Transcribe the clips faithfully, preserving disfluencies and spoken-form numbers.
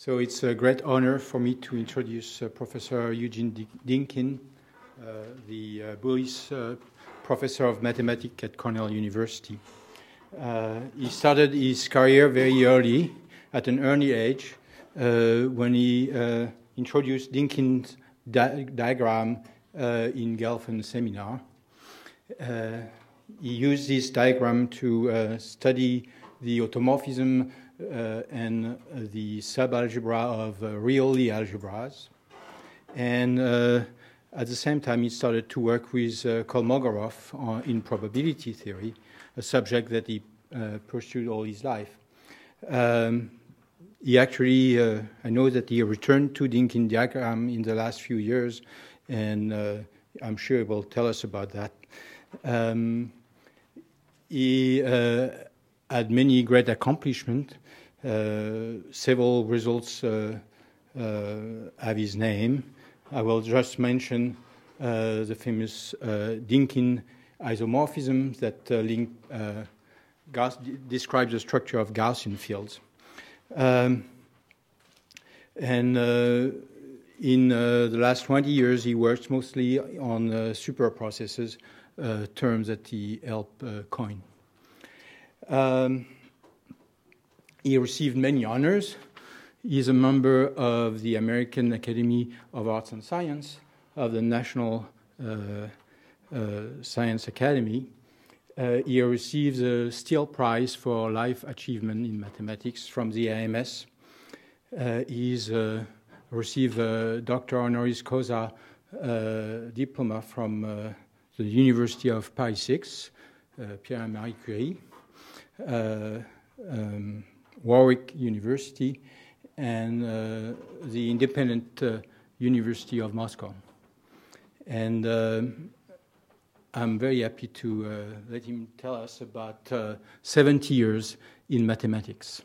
So it's a great honor for me to introduce uh, Professor Eugene Dinkin, uh, the uh, Bullis uh, Professor of Mathematics at Cornell University. Uh, he started his career very early, at an early age, uh, when he uh, introduced Dinkin's di diagram uh, in Gelfen seminar. Uh, he used this diagram to uh, study the automorphism uh, and uh, the subalgebra of uh, real Lie algebras. And uh, at the same time, he started to work with uh, Kolmogorov on, in probability theory, a subject that he uh, pursued all his life. Um, he actually, uh, I know that he returned to Dinkin diagram in the last few years, and uh, I'm sure he will tell us about that. Um, he uh, had many great accomplishments. Uh, several results uh, uh, have his name. I will just mention uh, the famous uh, Dinkin isomorphism that uh, link, uh, Gauss describes the structure of Gaussian fields. Um, and uh, in uh, the last twenty years, he works mostly on uh, super processes, uh, terms that he helped uh, coin. Um, he received many honors. He is a member of the American Academy of Arts and Science, of the National uh, uh, Science Academy. Uh, he receives a Steele Prize for Life Achievement in Mathematics from the A M S. Uh, he's uh, received a Doctor Honoris Causa uh, diploma from uh, the University of Paris six, uh, Pierre and Marie Curie, uh, um, Warwick University, and uh, the Independent uh, University of Moscow. And uh, I'm very happy to uh, let him tell us about uh, seventy years in mathematics.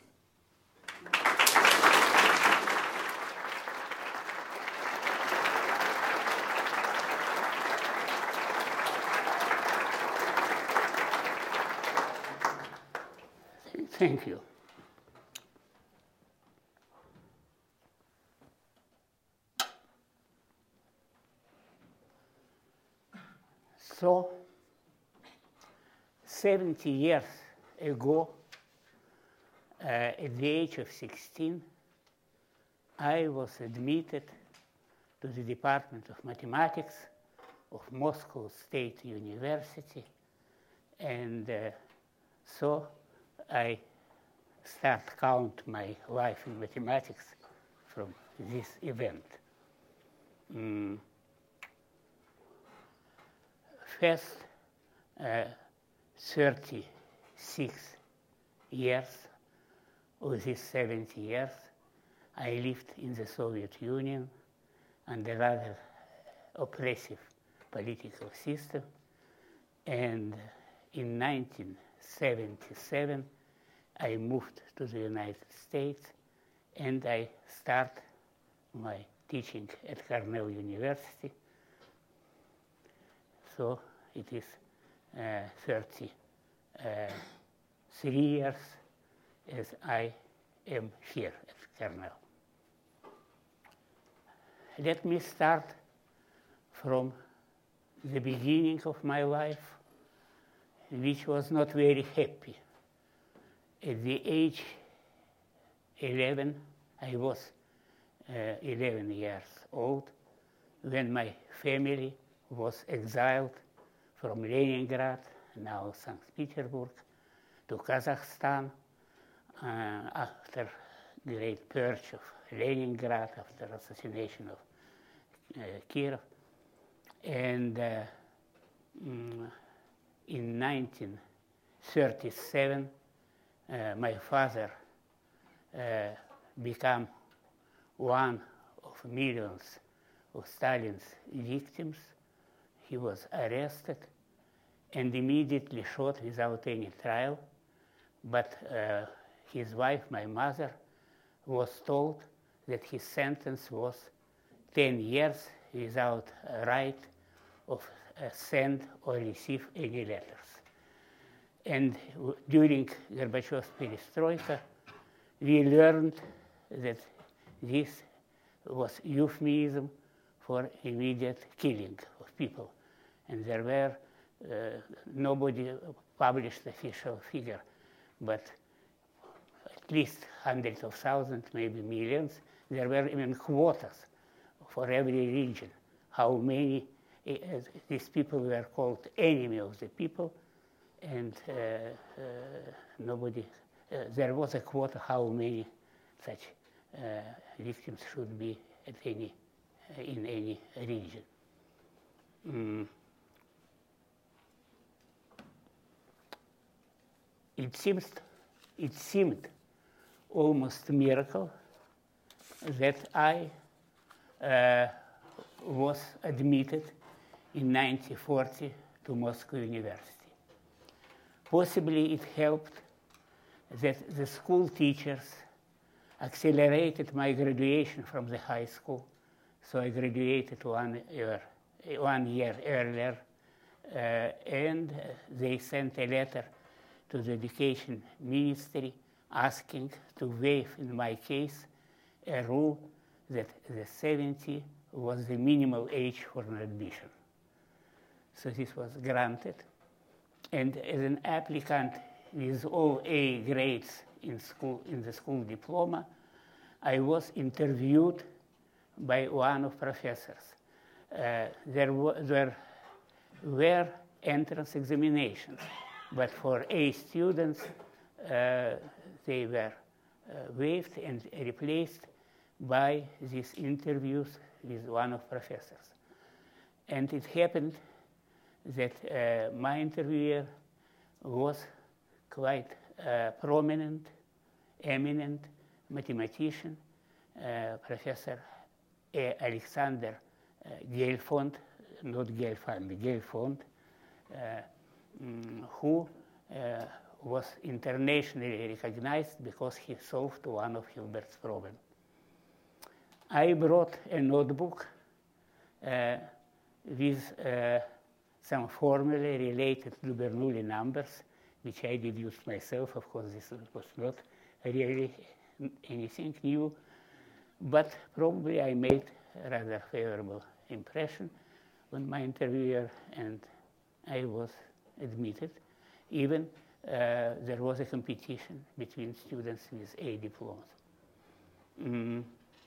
Thank you. So, seventy years ago, uh, at the age of sixteen, I was admitted to the Department of Mathematics of Moscow State University, and uh, so I start count my life in mathematics from this event. Mm. First uh, thirty-six years of these seventy years, I lived in the Soviet Union under rather oppressive political system. And in nineteen seventy-seven, I moved to the United States, and I start my teaching at Cornell University. So it is uh, thirty-three years as I am here at Cornell. Let me start from the beginning of my life, which was not very happy. At the age eleven, I was uh, eleven years old, when my family was exiled from Leningrad, now Saint Petersburg, to Kazakhstan uh, after great purge of Leningrad, after assassination of uh, Kirov. And uh, mm, in nineteen thirty-seven, uh, my father uh, became one of millions of Stalin's victims. He was arrested and immediately shot without any trial. But uh, his wife, my mother, was told that his sentence was ten years without a right of uh, send or receive any letters. And during Gorbachev's perestroika, we learned that this was euphemism for immediate killing of people. And there were, uh, nobody published official figure, but at least hundreds of thousands, maybe millions. There were even quotas for every region, how many uh, these people were called enemy of the people, and uh, uh, nobody, uh, there was a quota how many such uh, victims should be at any, uh, in any region. Mm. It seems, it seemed almost a miracle that I uh, was admitted in nineteen forty to Moscow University. Possibly it helped that the school teachers accelerated my graduation from the high school, so I graduated one year, one year earlier, uh, and they sent a letter to the Education Ministry asking to waive, in my case, a rule that the seventy was the minimal age for an admission. So this was granted. And as an applicant with all A grades in school, in the school diploma, I was interviewed by one of professors. Uh, there, there were entrance examinations, but for A students, uh, they were uh, waived and replaced by these interviews with one of professors. And it happened that uh, my interviewer was quite uh, prominent, eminent mathematician, uh, Professor Alexander uh, Gelfond, not Gelfand, Gelfond, uh, mm, who uh, was internationally recognized because he solved one of Hilbert's problems. I brought a notebook uh, with uh, some formulae related to Bernoulli numbers, which I deduced myself. Of course, this was not really anything new, but probably I made a rather favorable impression on my interviewer, and I was admitted. Even uh, there was a competition between students with A diplomas. Mm.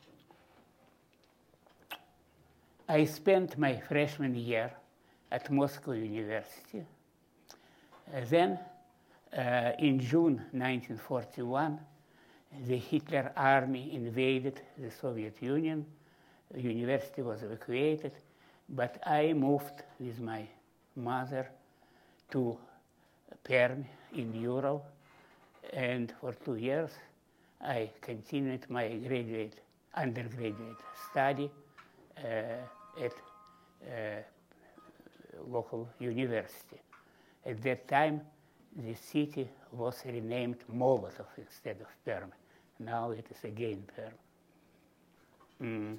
I spent my freshman year at Moscow University. Uh, then, uh, in June nineteen forty-one, the Hitler army invaded the Soviet Union. The university was evacuated, but I moved with my mother to Perm in Ural, and for two years I continued my graduate, undergraduate study uh, at uh, local university. At that time, the city was renamed Molotov instead of Perm. Now it is again Perm. Mm.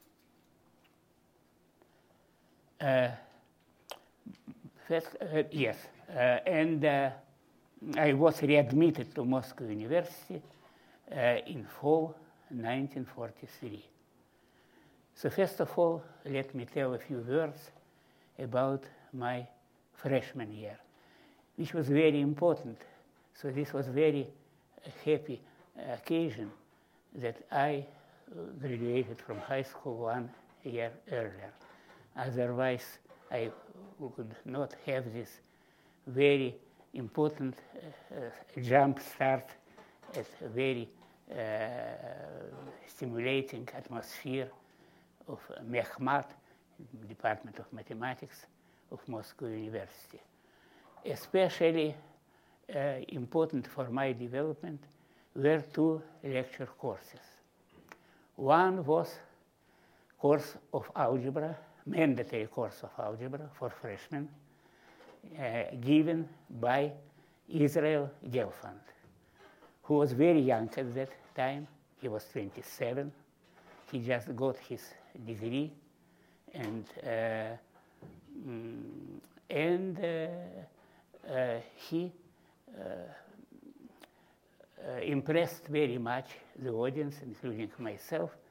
Uh, first, uh, yes, uh, and uh, I was readmitted to Moscow University uh, in fall nineteen forty-three. So first of all, let me tell a few words about my freshman year, which was very important. So this was very happy occasion that I graduated from high school one year earlier. Otherwise, I could not have this very important uh, uh, jump start at a very uh, stimulating atmosphere of Mehmat, Department of Mathematics of Moscow University. Especially uh, important for my development were two lecture courses. One was course of algebra, mandatory course of algebra for freshmen, uh, given by Israel Gelfand, who was very young at that time. He was twenty-seven. He just got his degree, and uh, mm, and uh, uh, he uh, uh, impressed very much the audience, including myself,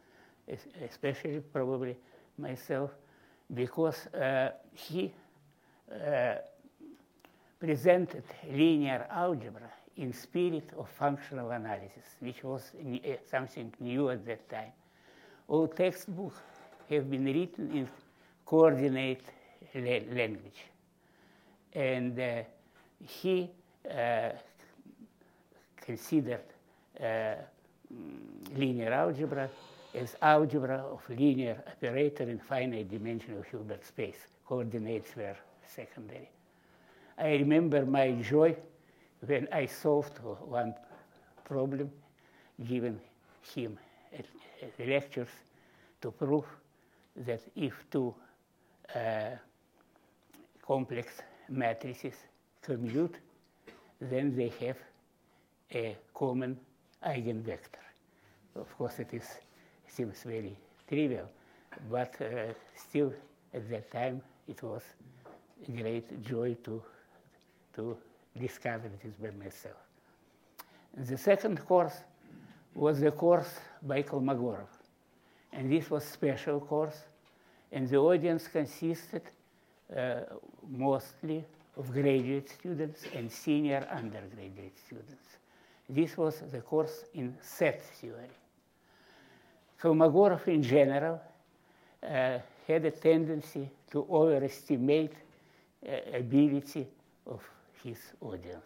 especially probably myself, because uh, he uh, presented linear algebra in spirit of functional analysis, which was something new at that time. All textbooks have been written in coordinate language. And uh, he uh, considered uh, linear algebra as algebra of linear operator in finite dimensional Hilbert space. Coordinates were secondary. I remember my joy when I solved one problem given him at, at the lectures to prove that if two uh, complex matrices commute, then they have a common eigenvector. Of course, it is, seems very trivial, but uh, still at that time it was a great joy to, to discover this by myself. And the second course was the course by Kolmogorov. And this was a special course, and the audience consisted uh, mostly of graduate students and senior undergraduate students. This was the course in set theory. Kolmogorov, in general, uh, had a tendency to overestimate uh, ability of his audience.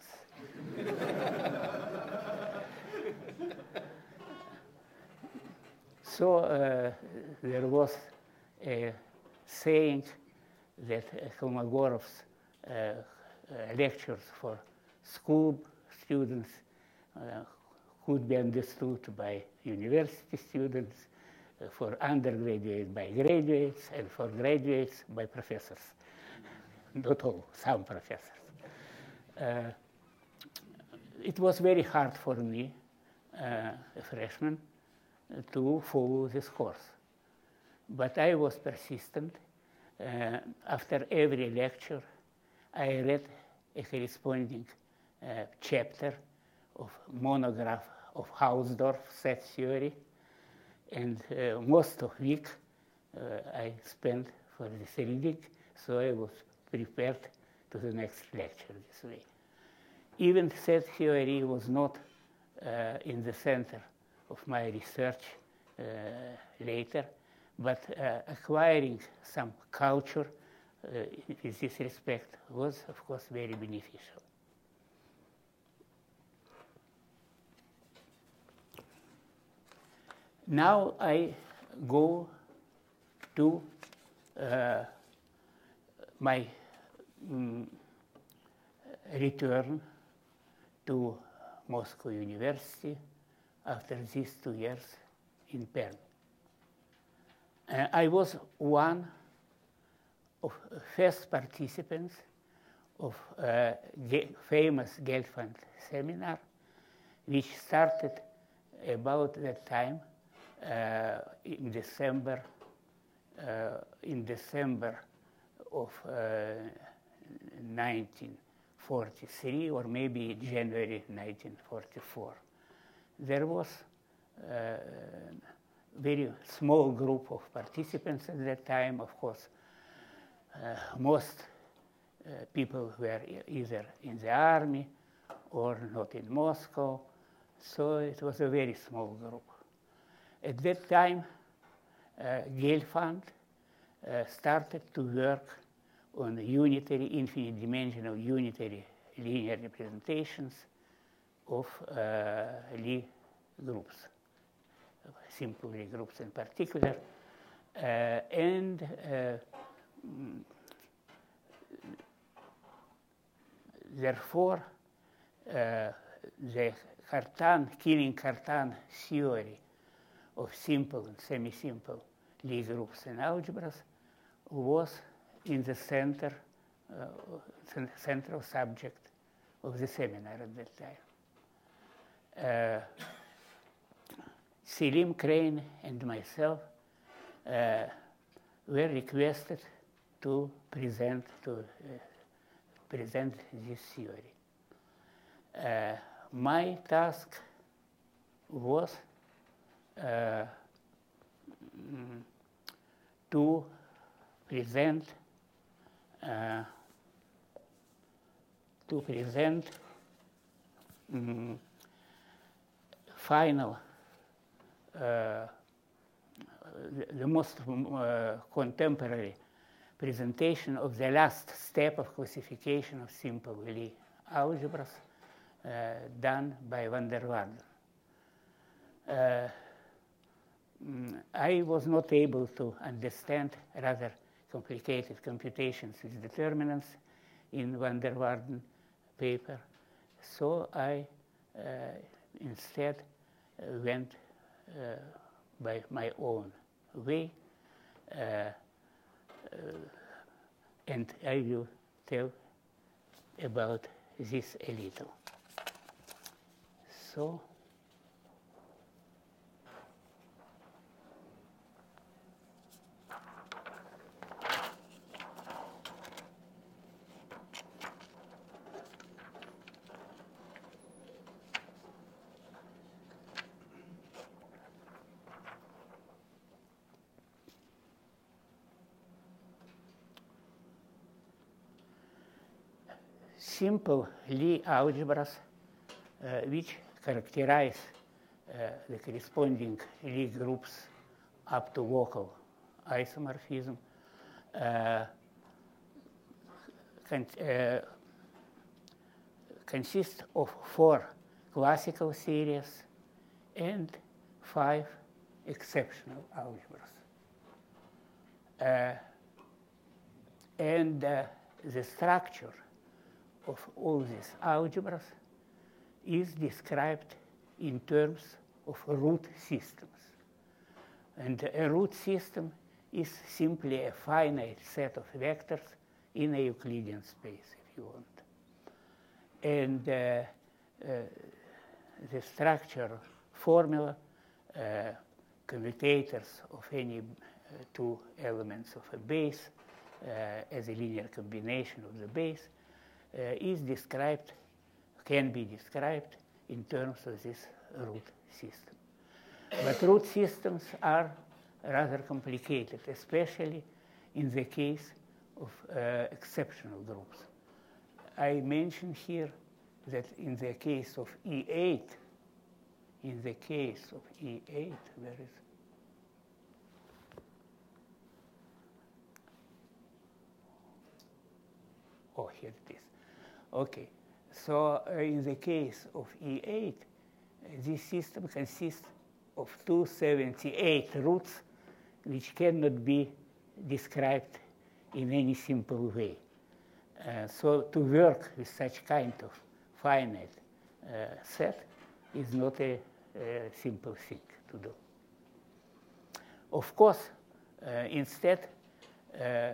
So uh, there was a saying that uh, Kolmogorov's uh, uh, lectures for school students uh, could be understood by university students, uh, for undergraduates by graduates, and for graduates by professors. Not all, some professors. Uh, it was very hard for me, uh, a freshman, to follow this course. But I was persistent. Uh, after every lecture, I read a corresponding uh, chapter of monograph of Hausdorff set theory, and uh, most of week uh, I spent for this reading, so I was prepared to the next lecture this way. Even set theory was not uh, in the center of my research uh, later, but uh, acquiring some culture uh, in this respect was, of course, very beneficial. Now I go to uh, my um, return to Moscow University after these two years in Perm. Uh, I was one of first participants of uh, the famous Gelfand seminar, which started about that time uh, in December, uh, in December of uh, nineteen forty-three, or maybe January nineteen forty-four. There was a very small group of participants at that time. Of course, uh, most uh, people were either in the army or not in Moscow, so it was a very small group. At that time, uh, Gelfand uh, started to work on unitary, infinite dimensional unitary linear representations of uh, Lie groups, simple Lie groups in particular, uh, and uh, therefore uh, the Cartan, killing Cartan theory of simple and semi-simple Lie groups and algebras was in the center, uh, central subject of the seminar at that time. Uh, Selim Crane and myself uh, were requested to present to uh, present this theory. Uh, my task was uh, to present uh, to present um, final uh, the, the most uh, contemporary presentation of the last step of classification of simple Lie algebras uh, done by van der Waarden. Uh, I was not able to understand rather complicated computations with determinants in van der Waarden paper, so I uh, instead uh, went uh, by my own way, uh, uh, and I will tell about this a little. So, simple Lie algebras, uh, which characterize uh, the corresponding Lie groups up to local isomorphism, uh, con uh, consist of four classical series and five exceptional algebras. Uh, and uh, the structure of all these algebras is described in terms of root systems. And a root system is simply a finite set of vectors in a Euclidean space, if you want. And uh, uh, the structure formula, uh, commutators of any uh, two elements of a base uh, as a linear combination of the base, Uh, is described, can be described in terms of this root system. But root systems are rather complicated, especially in the case of uh, exceptional groups. I mention here that in the case of E eight, in the case of E eight, where is Oh, here it is. Okay, so uh, in the case of E eight, uh, this system consists of two hundred seventy-eight roots, which cannot be described in any simple way. Uh, so to work with such kind of finite uh, set is not a, a simple thing to do. Of course, uh, instead, uh,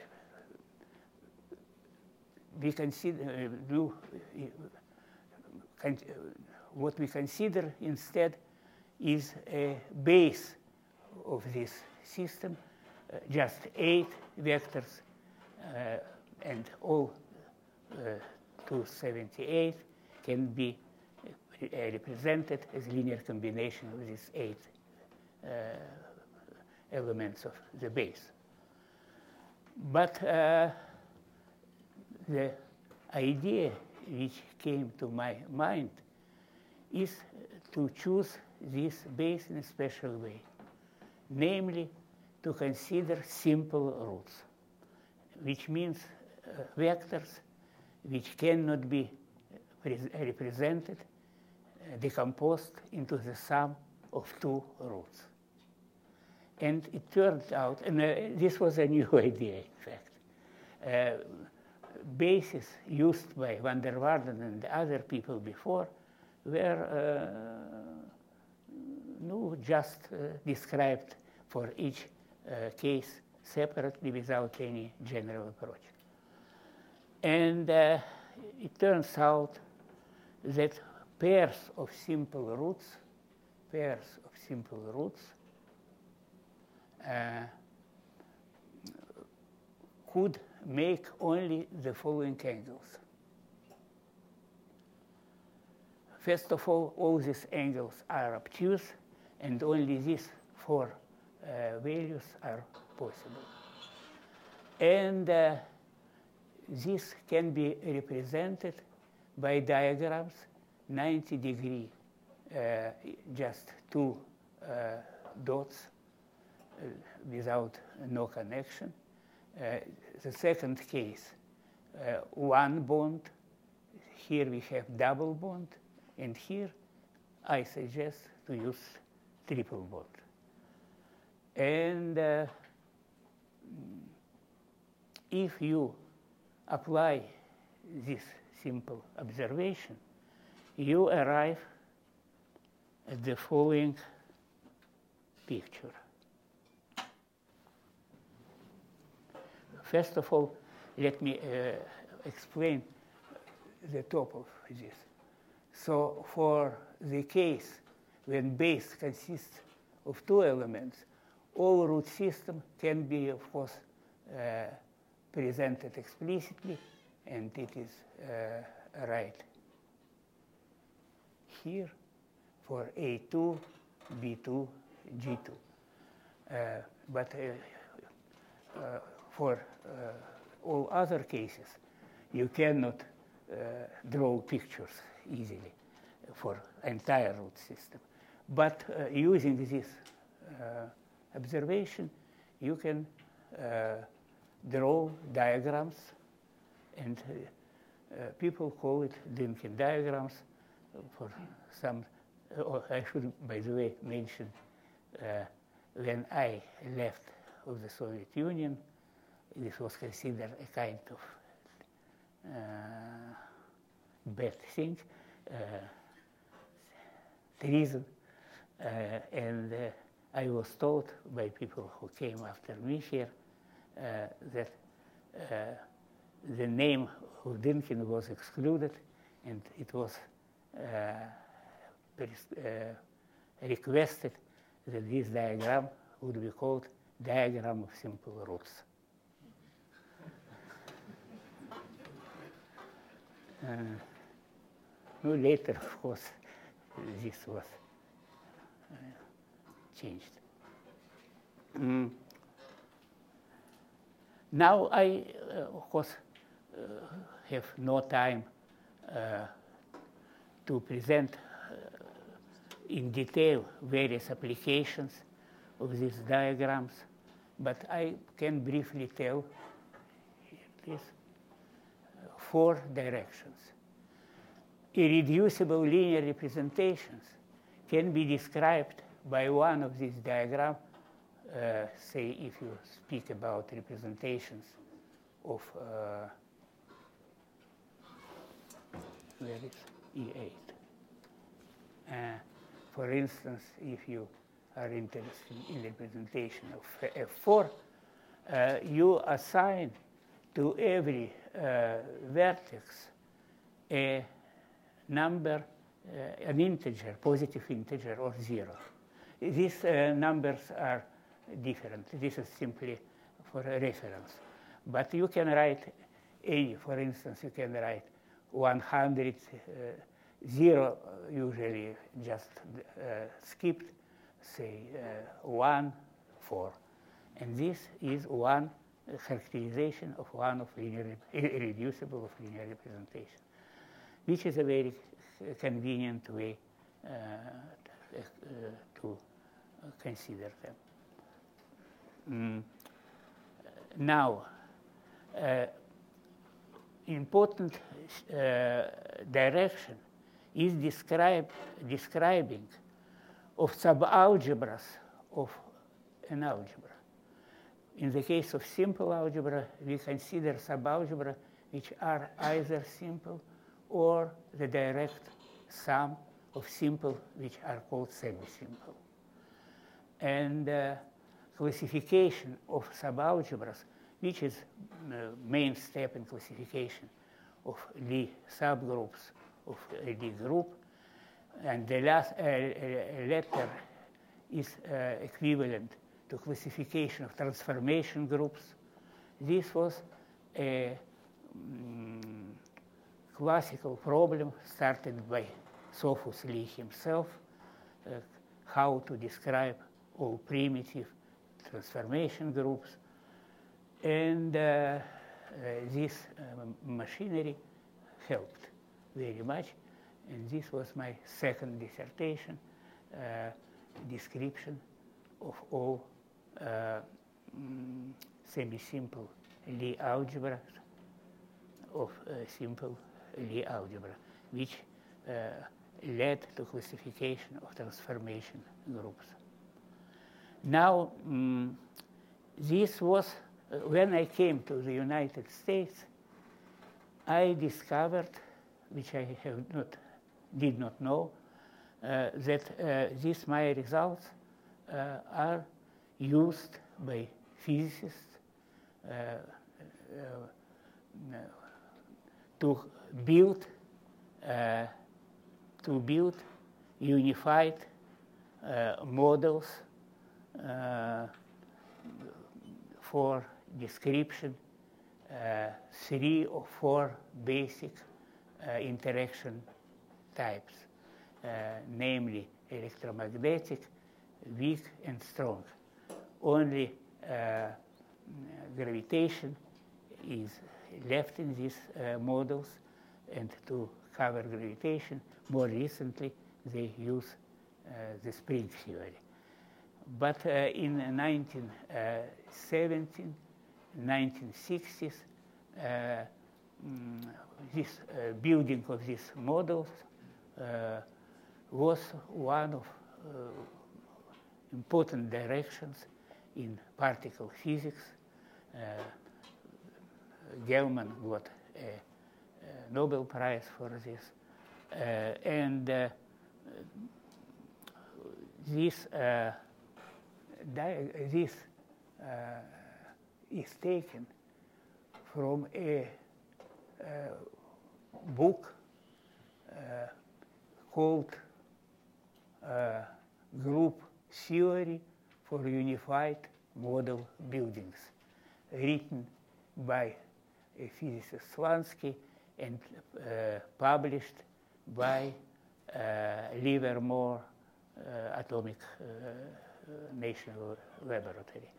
we consider uh, do uh, con uh, what we consider instead is a base of this system, uh, just eight vectors, uh, and all uh, two hundred seventy-eight can be uh, represented as linear combination of these eight uh, elements of the base. But uh, the idea which came to my mind is to choose this base in a special way, namely to consider simple roots, which means uh, vectors which cannot be represented, uh, decomposed into the sum of two roots. And it turned out, and uh, this was a new idea, in fact. Uh, bases used by van der Waarden and other people before were uh, no, just uh, described for each uh, case separately without any general approach. And uh, it turns out that pairs of simple roots, pairs of simple roots uh, could make only the following angles. First of all, all these angles are obtuse, and only these four uh, values are possible. And uh, this can be represented by diagrams, ninety degree, uh, just two uh, dots uh, without no connection. Uh, the second case, uh, one bond. Here we have double bond, and here I suggest to use triple bond. And uh, if you apply this simple observation, you arrive at the following picture. First of all, let me uh, explain the top of this. So for the case when base consists of two elements, all root system can be, of course, uh, presented explicitly, and it is uh, right here for A two, B two, G two. Uh, but uh, uh, for uh, all other cases, you cannot uh, draw pictures easily for entire root system. But uh, using this uh, observation, you can uh, draw diagrams, and uh, uh, people call it Dynkin diagrams for some. Uh, oh, I should, by the way, mention uh, when I left of the Soviet Union, this was considered a kind of uh, bad thing, uh, treason, uh, and uh, I was told by people who came after me here uh, that uh, the name of Dynkin was excluded, and it was uh, uh, requested that this diagram would be called diagram of simple roots. Uh, no, later, of course, this was uh, changed. Mm. Now I, uh, of course, uh, have no time uh, to present uh, in detail various applications of these diagrams, but I can briefly tell this. Four directions. Irreducible linear representations can be described by one of these diagrams, uh, say if you speak about representations of, uh, where is E eight? Uh, for instance, if you are interested in representation of F four, uh, you assign to every uh, vertex a number, uh, an integer, positive integer, or zero. These uh, numbers are different. This is simply for a reference. But you can write any, for instance, you can write one hundred, uh, zero usually just uh, skipped, say uh, one, four. And this is one characterization of one of linear, irreducible of linear representation, which is a very convenient way uh, uh, to consider them. Mm. Now, uh, important uh, direction is describe, describing of subalgebras of an algebra. In the case of simple algebra, we consider subalgebra which are either simple or the direct sum of simple, which are called semi-simple. And uh, classification of subalgebras, which is the main step in classification of Lie subgroups of a Lie group, and the last uh, letter is uh, equivalent to classification of transformation groups. This was a um, classical problem started by Sophus Lie himself, uh, how to describe all primitive transformation groups. And uh, uh, this uh, machinery helped very much. And this was my second dissertation, uh, description of all uh, mm, semi-simple Lie algebras of uh, simple Lie algebra, which uh, led to classification of transformation groups. Now, um, this was, uh, when I came to the United States, I discovered, which I have not, did not know, uh, that uh, these my results uh, are used by physicists uh, uh, to build uh, to build unified uh, models uh, for description uh, three or four basic uh, interaction types, uh, namely electromagnetic, weak, and strong. Only uh, gravitation is left in these uh, models, and to cover gravitation, more recently, they use uh, the spring theory. But uh, in nineteen seventies, nineteen sixties, uh, mm, this uh, building of these models uh, was one of uh, important directions in particle physics. Uh, Gell-Mann got a, a Nobel Prize for this. Uh, and uh, this, uh, this uh, is taken from a, a book uh, called uh, Group Theory for Unified Model Buildings, written by a physicist Slansky and uh, published by uh, Livermore uh, Atomic uh, National Laboratory.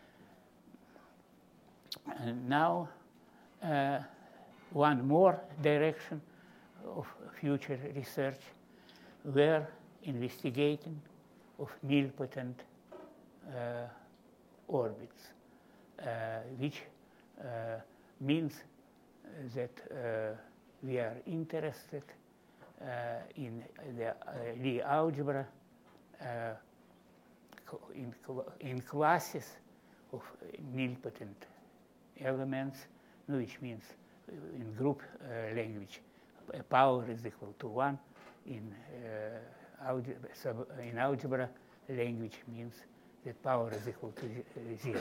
And now, uh, one more direction of future research, we're investigating of nilpotent uh, orbits, uh, which uh, means that uh, we are interested uh, in the uh, Lie algebra uh, in, in classes of nilpotent elements, which means in group uh, language, power is equal to one. In, uh, algebra, sub, in algebra language means that power is equal to zero.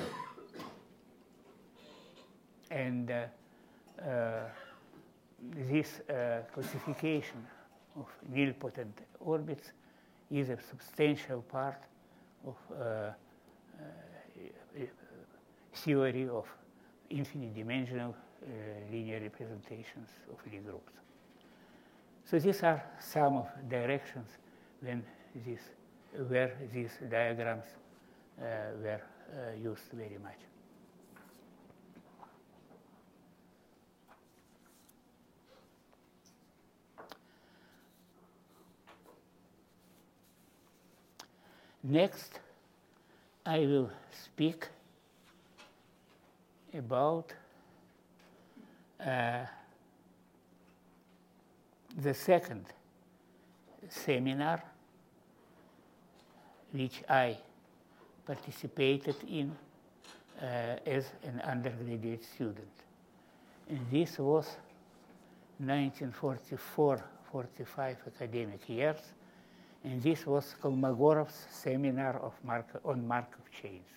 And uh, uh, this uh, classification of nilpotent orbits is a substantial part of uh, uh, theory of infinite dimensional uh, linear representations of Lie groups. So these are some of directions when this, where these diagrams uh, were uh, used very much. Next, I will speak about uh, the second seminar which I participated in uh, as an undergraduate student. And this was nineteen forty-four forty-five academic years, and this was Kolmogorov's seminar of Markov, on Markov chains.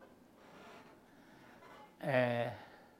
Uh,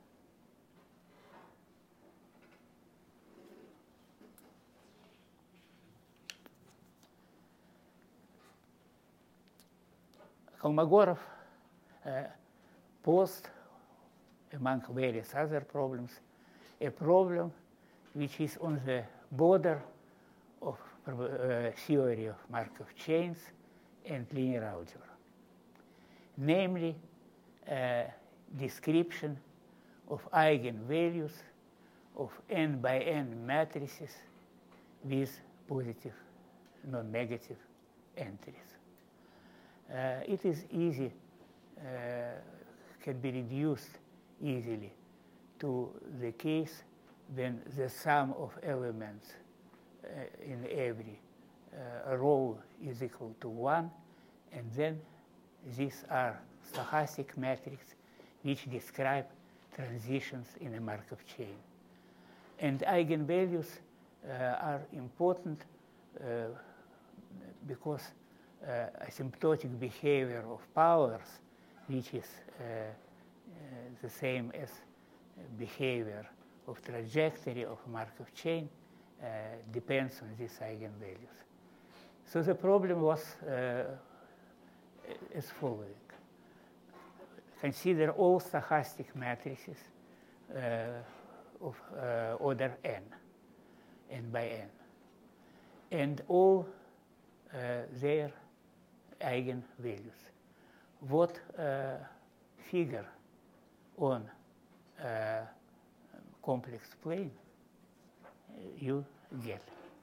Kolmogorov uh, posed, among various other problems, a problem which is on the border of uh, theory of Markov chains and linear algebra. namely uh, description of eigenvalues of n by n matrices with positive, non-negative entries. Uh, it is easy, uh, can be reduced easily to the case when the sum of elements uh, in every uh, row is equal to one, and then these are stochastic metrics which describe transitions in a Markov chain. And eigenvalues uh, are important uh, because uh, asymptotic behavior of powers, which is uh, uh, the same as behavior of trajectory of Markov chain, uh, depends on these eigenvalues. So the problem was uh, as following. Consider all stochastic matrices uh, of uh, order n, n by n, and all uh, their eigenvalues. What uh, figure on uh, complex plane uh, you get?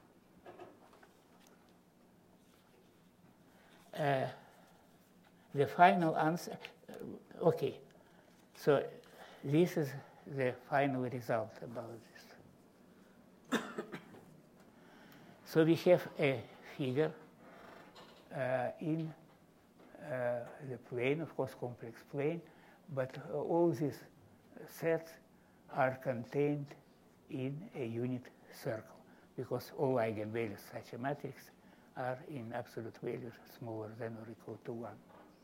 Uh, the final answer, uh, okay, so this is the final result about this. So we have a figure uh, in uh, the plane, of course, complex plane, but uh, all these sets are contained in a unit circle because all eigenvalues such a matrix are in absolute values smaller than or equal to one.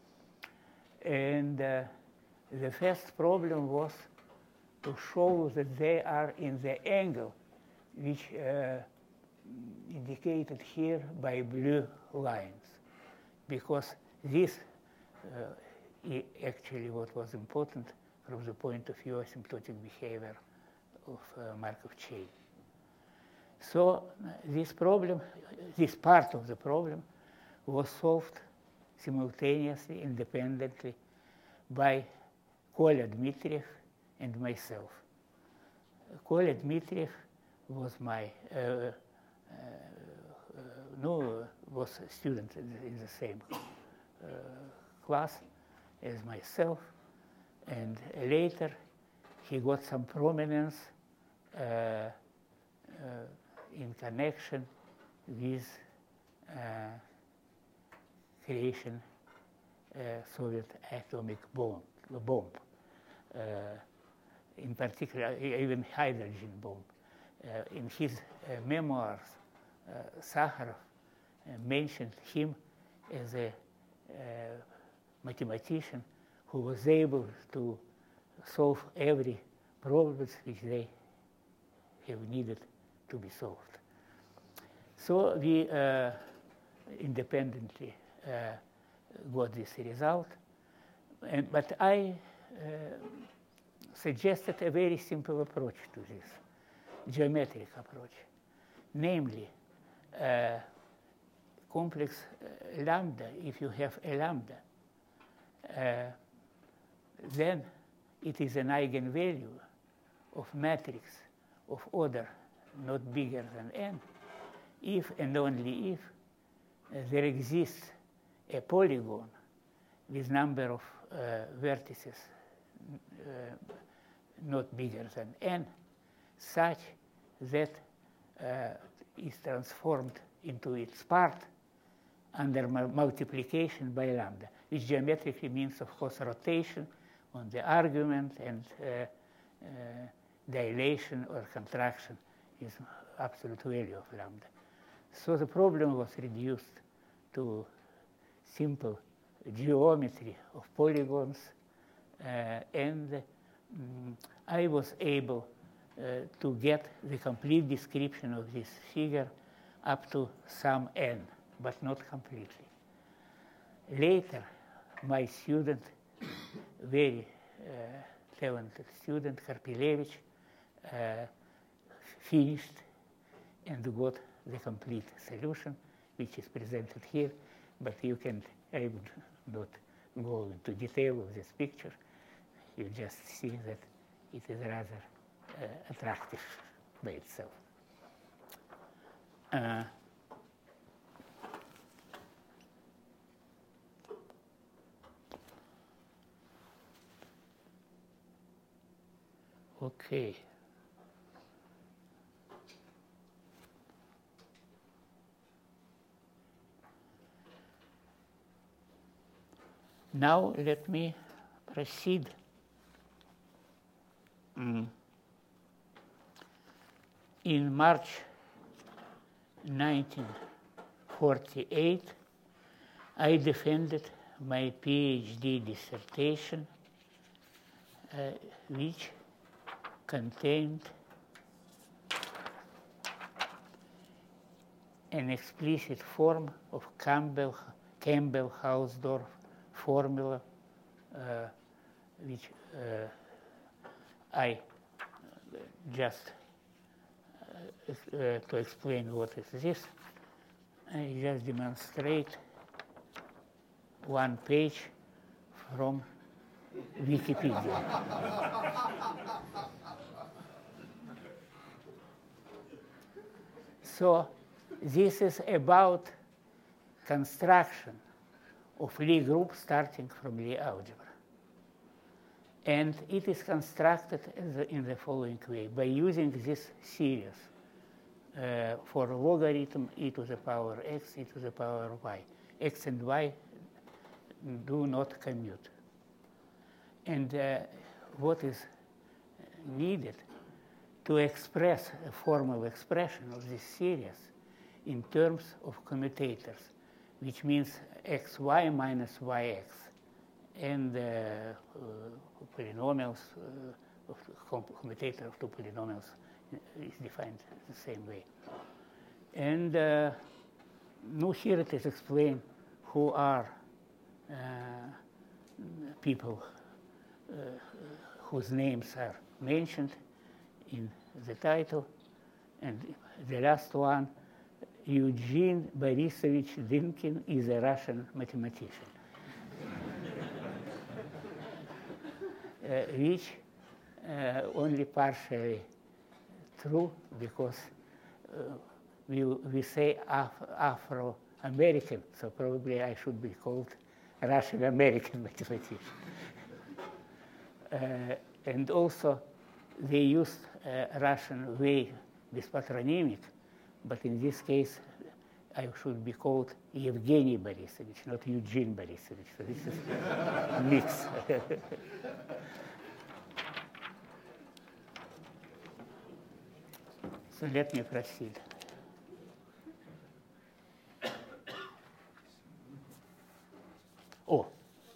And uh, the first problem was to show that they are in the angle which uh, indicated here by blue lines, because this uh, actually what was important from the point of view of asymptotic behavior of uh, Markov chain. So uh, this problem, this part of the problem was solved simultaneously, independently by Kolya Dmitriev and myself. Kolya Dmitriev was my, uh, uh, uh, no, was a student in the, in the same uh, class as myself, and later he got some prominence uh, uh, in connection with uh, creation uh, Soviet atomic bomb, bomb. Uh, in particular, even hydrogen bomb. Uh, in his uh, memoirs, uh, Sakharov uh, mentioned him as a uh, mathematician who was able to solve every problem which they have needed to be solved. So we uh, independently uh, got this result, and, but I uh, suggested a very simple approach to this, geometric approach, namely uh, complex uh, lambda. If you have a lambda, uh, then it is an eigenvalue of matrix of order not bigger than n, if and only if uh, there exists a polygon with number of uh, vertices uh, not bigger than n, such that uh, is transformed into its part under multiplication by lambda, which geometrically means, of course, rotation on the argument, and uh, uh, dilation or contraction is absolute value of lambda. So the problem was reduced to simple geometry of polygons, uh, and um, I was able uh, to get the complete description of this figure up to some n, but not completely. Later, my student, very uh, talented student, Karpilevich, uh, finished and got the complete solution, which is presented here, but you can, I would not go into detail of this picture. You just see that it is rather uh, attractive by itself. Uh, okay. Now let me proceed. Mm. In March nineteen forty-eight, I defended my PhD dissertation, uh, which contained an explicit form of Campbell, Campbell-Hausdorff formula, uh, which uh, I just, uh, uh, to explain what is this, I just demonstrate one page from Wikipedia. So this is about construction of Lie group starting from Lie algebra. And it is constructed in the, in the following way, by using this series uh, for logarithm e to the power x, e to the power y. X and y do not commute. And uh, what is needed to express a formal expression of this series in terms of commutators, which means xy minus yx, and uh, uh, polynomials, uh, of commutator of two polynomials is defined the same way. And uh, now here it is explained who are uh, people uh, whose names are mentioned in the title. And the last one, Eugene Borisovich Dynkin is a Russian mathematician. uh, which uh, only partially true, because uh, we, we say Af Afro-American, so probably I should be called Russian-American mathematician. uh, and also, they used uh, Russian way with patronymic, but in this case, I should be called Evgeny Borisovich, not Eugene Borisovich. So this is a mix. So let me proceed. Oh.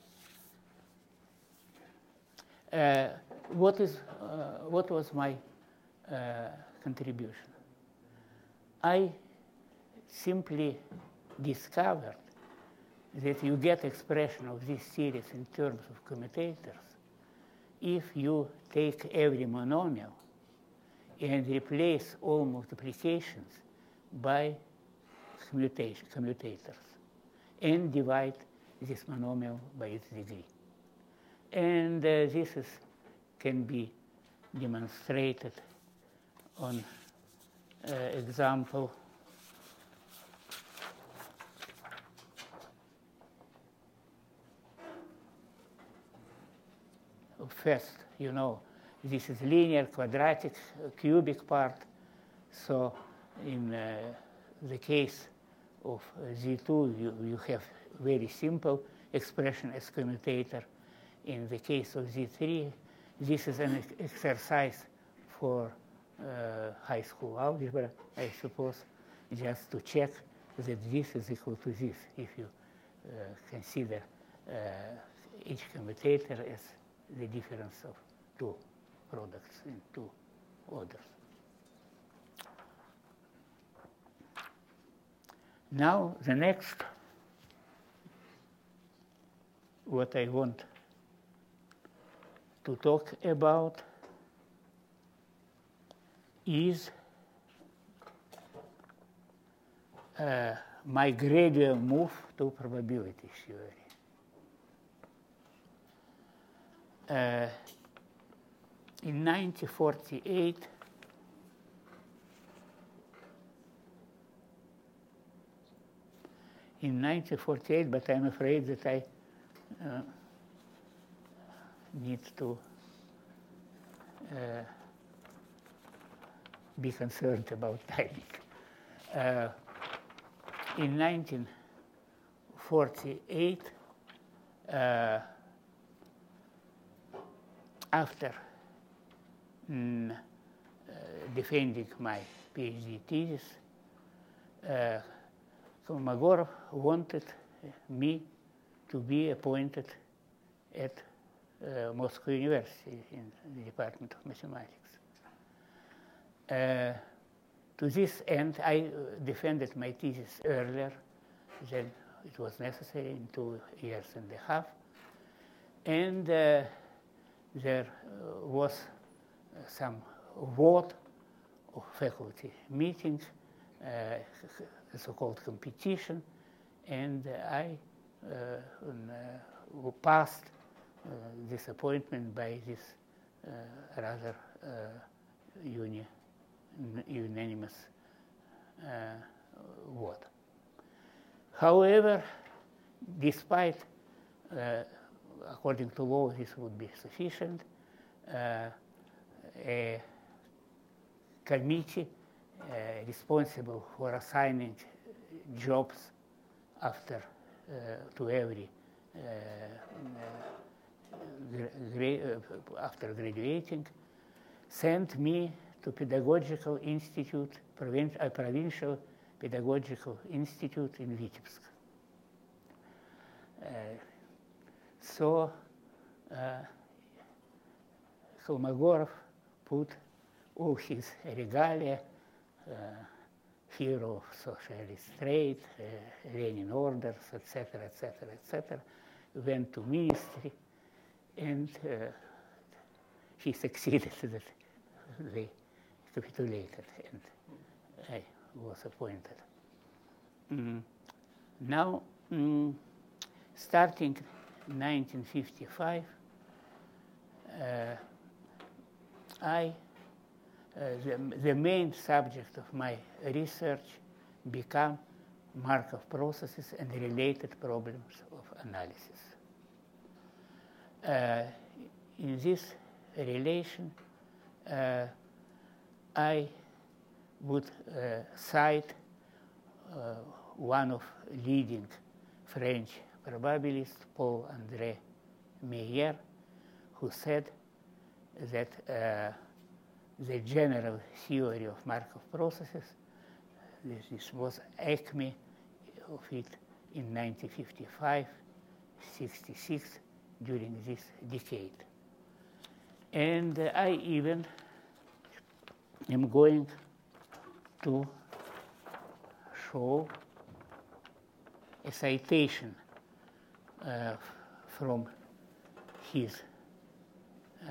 Uh, what is uh, what was my uh, contribution? I simply discovered that you get expression of this series in terms of commutators if you take every monomial and replace all multiplications by commutation, commutators and divide this monomial by its degree. And uh, this is, can be demonstrated on uh, example first, you know, this is linear, quadratic, uh, cubic part. So in uh, the case of uh, Z two, you, you have very simple expression as commutator. In the case of Z three, this is an ex exercise for uh, high school algebra, I suppose, just to check that this is equal to this, if you uh, consider uh, each commutator as the difference of two products in two orders. Now, the next, what I want to talk about is uh, my gradual move to probability theory. Uh, in nineteen forty-eight, in nineteen forty-eight, but I'm afraid that I uh, need to uh, be concerned about timing. Uh, in nineteen forty-eight, uh, after mm, uh, defending my PhD thesis, uh, Kolmogorov wanted me to be appointed at uh, Moscow University in the Department of Mathematics. Uh, to this end, I uh, defended my thesis earlier than it was necessary, in two years and a half. And uh, there uh, was uh, some vote of faculty meetings, uh, a so-called competition, and uh, I uh, uh, passed uh, this appointment by this uh, rather uh, uni unanimous uh, vote. However, despite, uh, according to law, this would be sufficient, uh, a committee uh, responsible for assigning jobs after uh, to every uh, gra gra after graduating sent me to Pedagogical Institute, Provin uh, Provincial Pedagogical Institute in Vitebsk. Uh, so uh, Kolmogorov put all his regalia, uh, hero of socialist trade, uh, Lenin orders, et cetera, et cetera, et cetera, went to ministry, and uh, he succeeded that they capitulated, and I was appointed. Mm. Now, mm, starting nineteen fifty-five, uh, I, uh, the, the main subject of my research became Markov processes and related problems of analysis. Uh, in this relation, uh, I would uh, cite uh, one of leading French probabilists, Paul-André Meyer, who said that uh, the general theory of Markov processes, this, this was acme of it in nineteen fifty-five, sixty-six, during this decade. And uh, I even am going to show a citation uh, from his uh,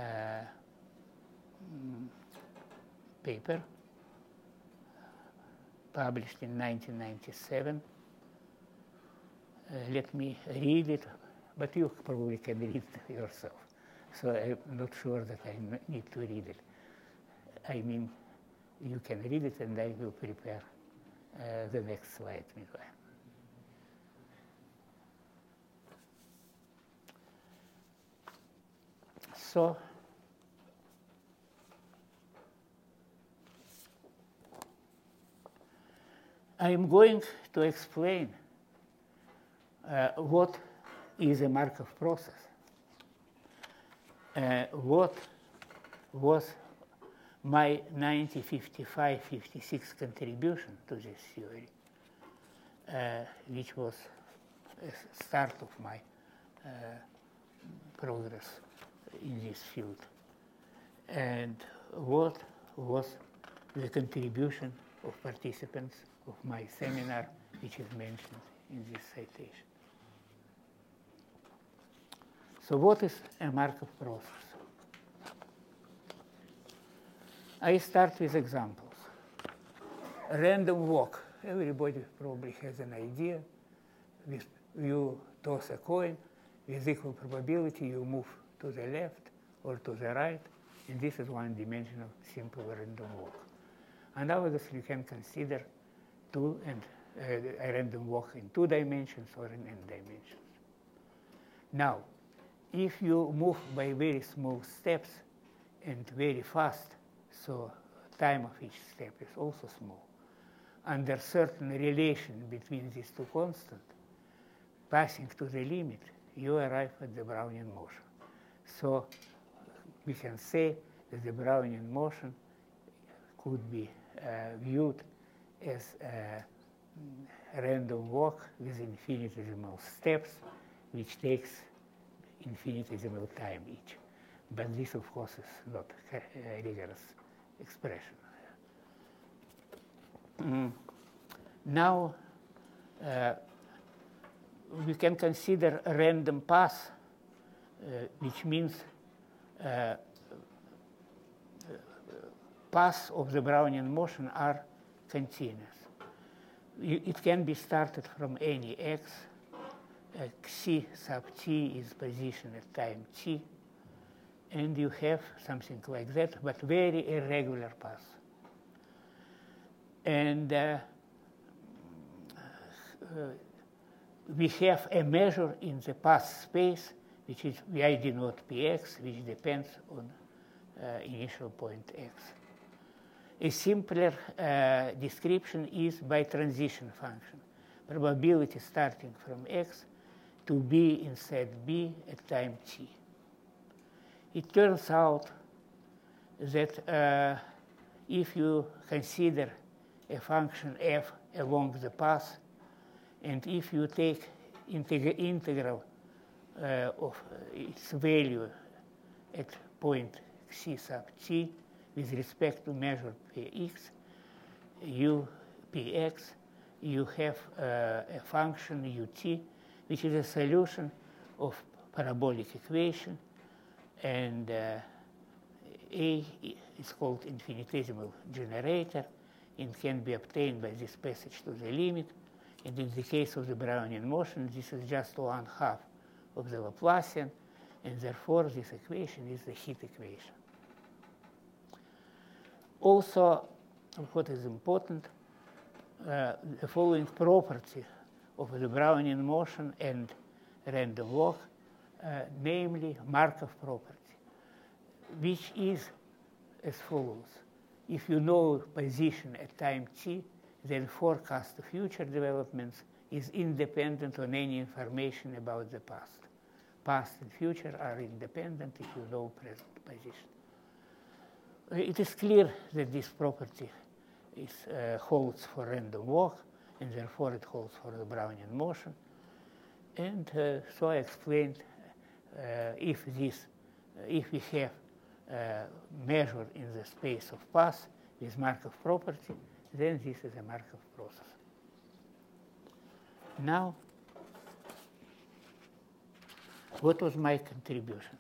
mm, paper, published in nineteen ninety-seven. Uh, let me read it, but you probably can read it yourself. So I'm not sure that I need to read it. I mean, you can read it, and I will prepare uh, the next slide meanwhile. So, I am going to explain uh, what is a Markov process, uh, what was my nineteen fifty-five fifty-six contribution to this theory, uh, which was a start of my uh, progress in this field, and what was the contribution of participants of my seminar, which is mentioned in this citation. So what is a Markov process? I start with examples. A random walk. Everybody probably has an idea. With, you toss a coin, with equal probability you move to the left or to the right, and this is one-dimensional simple random walk. And obviously you can consider two and uh, a random walk in two dimensions or in n dimensions. Now, if you move by very small steps and very fast, so time of each step is also small, under certain relation between these two constants, passing to the limit, you arrive at the Brownian motion. So we can say that the Brownian motion could be uh, viewed as a random walk with infinitesimal steps, which takes infinitesimal time each. But this, of course, is not a rigorous expression. Mm. Now, uh, we can consider a random path, uh, which means uh, paths of the Brownian motion are continuous. It can be started from any x. Uh, xi sub t is position at time t, and you have something like that, but very irregular path. And uh, uh, we have a measure in the path space, which is I denote px, which depends on uh, initial point x. A simpler uh, description is by transition function, probability starting from x to b inside b at time t. It turns out that uh, if you consider a function f along the path, and if you take integ integral uh, of its value at point xi sub t with respect to measure px, u px, you have uh, a function ut, which is a solution of parabolic equation, and uh, A is called infinitesimal generator and can be obtained by this passage to the limit. And in the case of the Brownian motion, this is just one half of the Laplacian, and therefore this equation is the heat equation. Also, what is important, uh, the following property of the Brownian motion and random walk, uh, namely Markov property, which is as follows. If you know position at time t, then forecast of future developments is independent on any information about the past. Past and future are independent if you know present position. It is clear that this property is, uh, holds for random walk, and therefore it holds for the Brownian motion. And uh, so I explained uh, if this, uh, if we have uh, measured in the space of paths with Markov property, then this is a Markov process. Now, what was my contribution?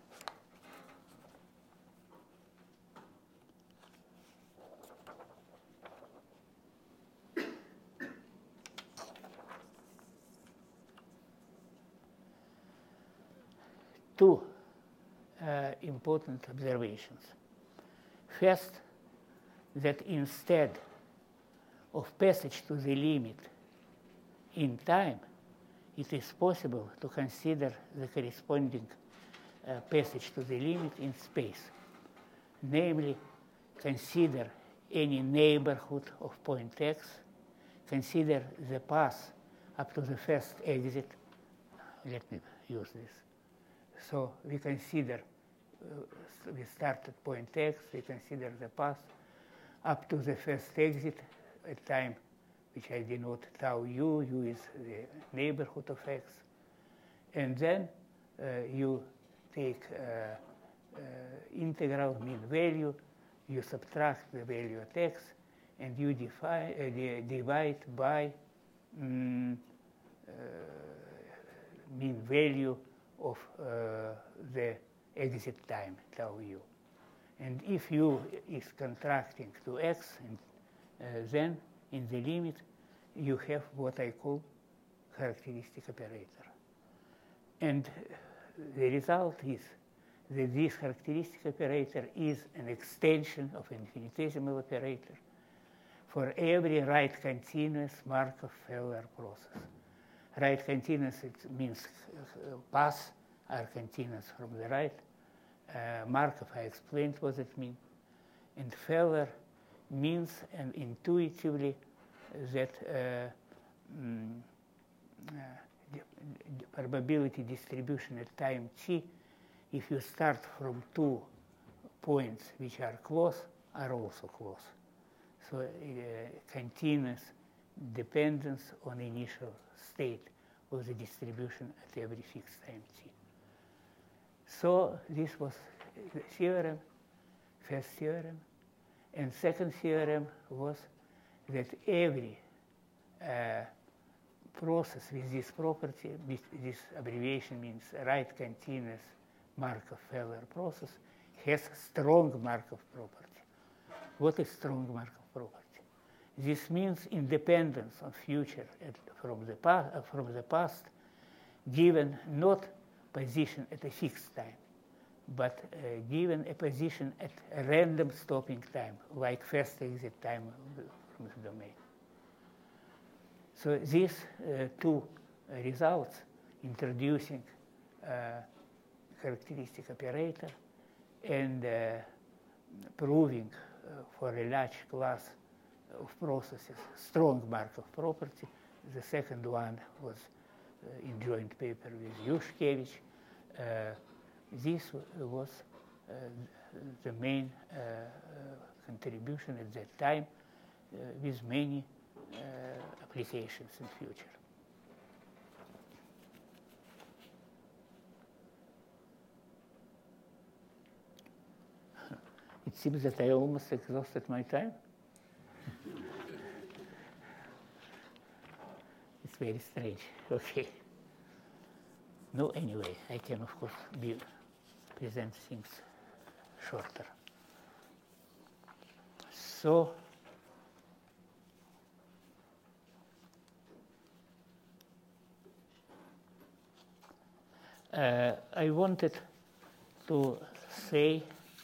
Two uh, important observations. First, that instead of passage to the limit in time, it is possible to consider the corresponding uh, passage to the limit in space. Namely, consider any neighborhood of point x, consider the path up to the first exit. Let me use this. So we consider, uh, we start at point x, we consider the path up to the first exit at time, which I denote tau u, u is the neighborhood of x. And then uh, you take uh, uh, integral mean value, you subtract the value at x, and you define, uh, divide by um, uh, mean value of uh, the exit time, tau u. And if u is contracting to x, and, uh, then in the limit, you have what I call characteristic operator. And the result is that this characteristic operator is an extension of infinitesimal operator for every right continuous Markov-Feller process. Right continuous, it means uh, paths are continuous from the right. Uh, Markov, I explained what it means. And Feller means, and intuitively, that uh, mm, uh, the, the probability distribution at time t, if you start from two points which are close, are also close. So uh, continuous dependence on initial state of the distribution at every fixed time t. So this was the theorem, first theorem. And second theorem was that every uh, process with this property, this abbreviation means right continuous Markov-Feller process, has strong Markov property. What is strong Markov property? This means independence of future at, from, the pa uh, from the past, given not position at a fixed time, but uh, given a position at a random stopping time, like first exit time from the domain. So these uh, two uh, results, introducing uh, characteristic operator and uh, proving uh, for a large class of processes strong Markov property. The second one was uh, in joint paper with Yushkevich. Uh, this was uh, the main uh, contribution at that time uh, with many uh, applications in future. It seems that I almost exhausted my time. It's very strange. Okay. No, anyway, I can, of course, be, present things shorter. So, uh, I wanted to say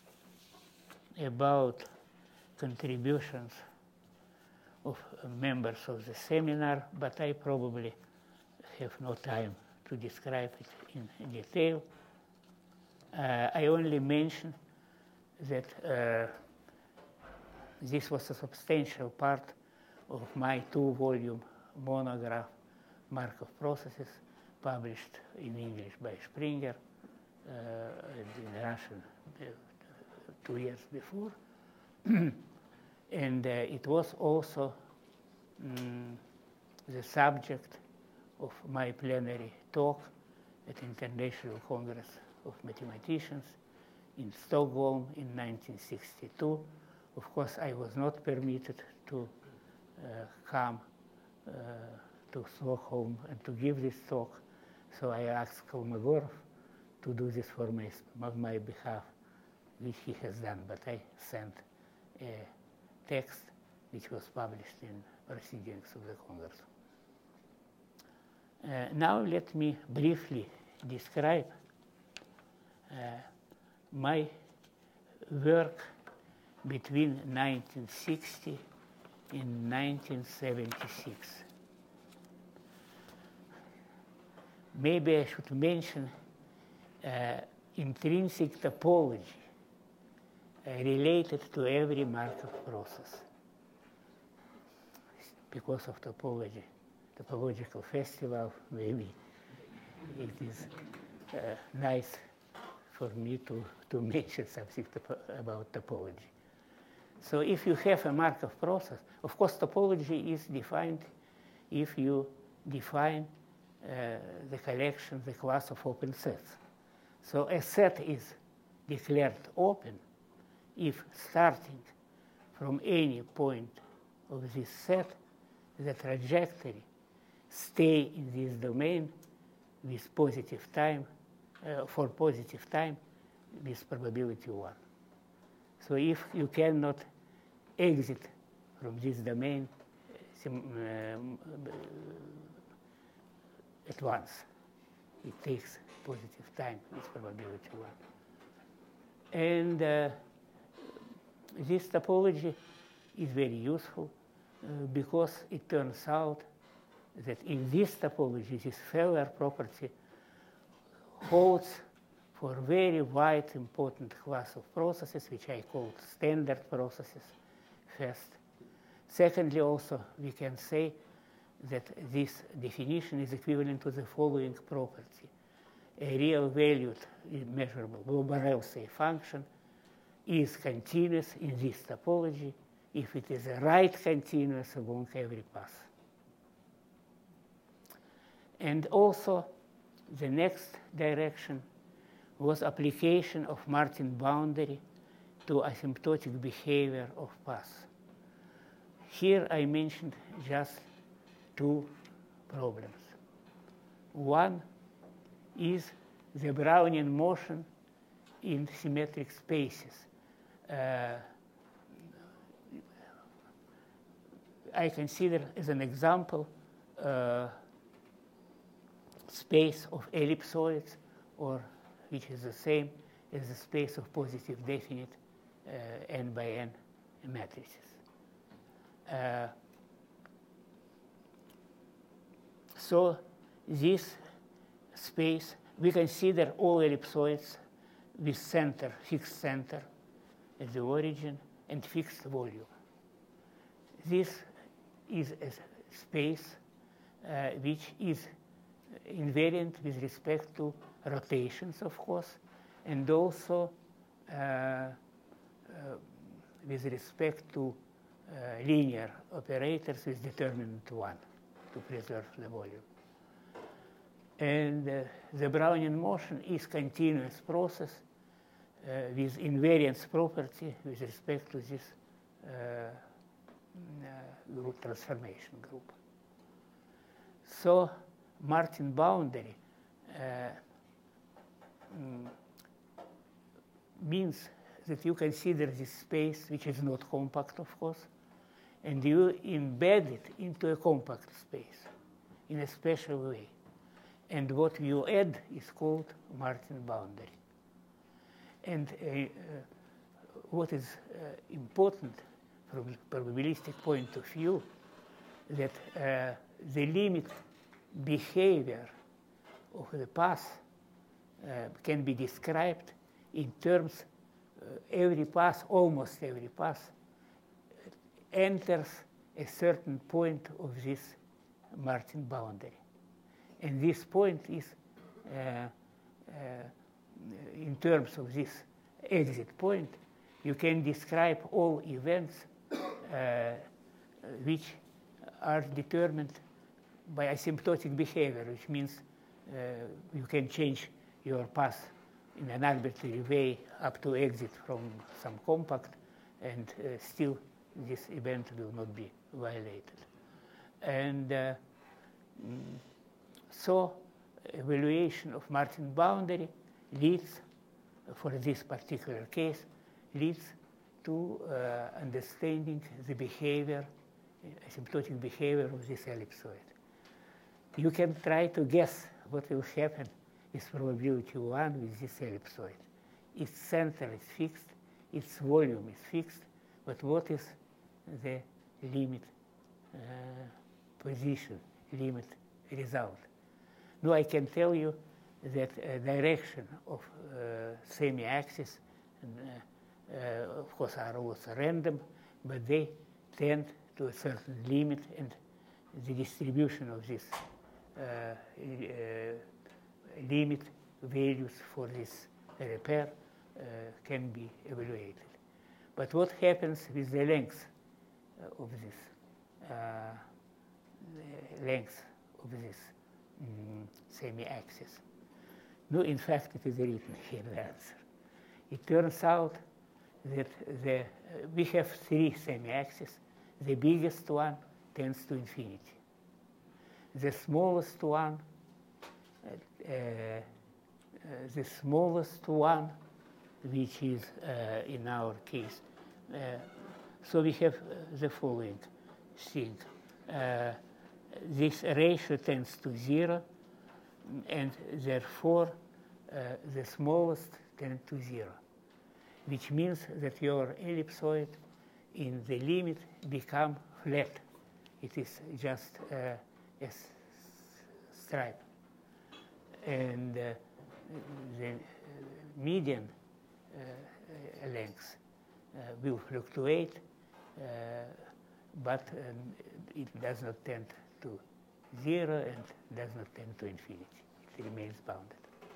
about contributions of members of the seminar, but I probably have no time to describe it in detail. Uh, I only mention that uh, this was a substantial part of my two-volume monograph, Markov Processes, published in English by Springer uh, and in Russian uh, two years before. And uh, it was also um, the subject of my plenary talk at International Congress of Mathematicians in Stockholm in nineteen sixty-two. Of course, I was not permitted to uh, come uh, to Stockholm and to give this talk, so I asked Kolmogorov to do this for my, on my behalf, which he has done, but I sent a text which was published in Proceedings of the Congress. Uh, now let me briefly describe uh, my work between nineteen sixty and nineteen seventy-six. Maybe I should mention uh, intrinsic topology uh, related to every Markov process. Because of topology, topological festival, maybe it is uh, nice for me to, to mention something topo about topology. So if you have a Markov process, of course, topology is defined if you define uh, the collection, the class of open sets. So a set is declared open if starting from any point of this set, the trajectory stay in this domain with positive time, uh, for positive time with probability one. So if you cannot exit from this domain uh, at once, it takes positive time with probability one. And uh, this topology is very useful uh, because it turns out that in this topology, this failure property holds for very wide important class of processes, which I call standard processes first. Secondly, also, we can say that this definition is equivalent to the following property. A real valued measurable Lobarel-say function is continuous in this topology if it is a right continuous along every path. And also, the next direction was application of Martin boundary to asymptotic behavior of paths. Here I mentioned just two problems. One is the Brownian motion in symmetric spaces. Uh, I consider as an example uh, space of ellipsoids, or which is the same as the space of positive definite uh, n by n matrices. Uh, so this space, we consider all ellipsoids with center, fixed center at the origin and fixed volume. This is a space uh, which is invariant with respect to rotations, of course, and also uh, uh, with respect to uh, linear operators with determinant one to preserve the volume. And uh, the Brownian motion is continuous process uh, with invariance property with respect to this uh, uh, group transformation group. So Martin boundary uh, mm, means that you consider this space, which is not compact, of course, and you embed it into a compact space in a special way. And what you add is called Martin boundary. And uh, uh, what is uh, important from a probabilistic point of view, that uh, the limit behavior of the path uh, can be described in terms uh, every path, almost every path, enters a certain point of this Martin boundary. And this point is, uh, uh, in terms of this exit point, you can describe all events uh, which are determined by asymptotic behavior, which means uh, you can change your path in an arbitrary way up to exit from some compact, and uh, still this event will not be violated. And uh, so evaluation of Martin boundary leads, for this particular case, leads to uh, understanding the behavior, asymptotic behavior of this ellipsoid. You can try to guess what will happen with probability one with this ellipsoid. Its center is fixed, its volume is fixed, but what is the limit uh, position, limit result? Now I can tell you that a direction of uh, semi-axis, and, uh, uh, of course, are also random, but they tend to a certain limit, and the distribution of this uh, uh, limit values for this repair uh, can be evaluated. But what happens with the length uh, of this uh, the length of this mm, semi-axis? No, in fact, it is written here, the answer. It turns out that the, uh, we have three semi-axes. The biggest one tends to infinity. The smallest one, uh, uh, uh, the smallest one, which is uh, in our case. Uh, so we have uh, the following thing. Uh, this ratio tends to zero, and therefore uh, the smallest tends to zero. which means that your ellipsoid in the limit become flat. It is just uh, a stripe. And uh, the median uh, length uh, will fluctuate, uh, but um, it does not tend to zero and does not tend to infinity. It remains bounded.